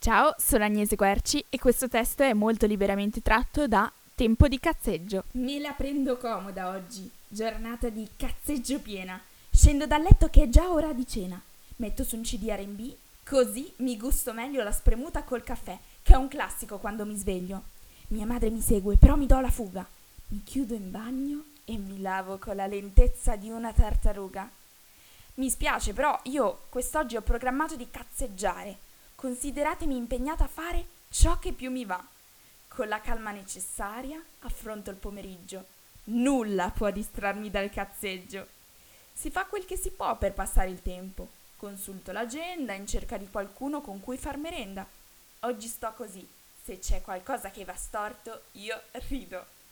Ciao, sono Agnese Querci e questo testo è molto liberamente tratto da Tempo di cazzeggio. Me la prendo comoda oggi, giornata di cazzeggio piena. Scendo dal letto che è già ora di cena. Metto su un CD R&B, così mi gusto meglio la spremuta col caffè, che è un classico quando mi sveglio. Mia madre mi segue, però mi do la fuga. Mi chiudo in bagno e mi lavo con la lentezza di una tartaruga. Mi spiace, però io quest'oggi ho programmato di cazzeggiare. Consideratemi impegnata a fare ciò che più mi va. Con la calma necessaria affronto il pomeriggio. Nulla può distrarmi dal cazzeggio. Si fa quel che si può per passare il tempo. Consulto l'agenda in cerca di qualcuno con cui far merenda. Oggi sto così. Se c'è qualcosa che va storto, io rido.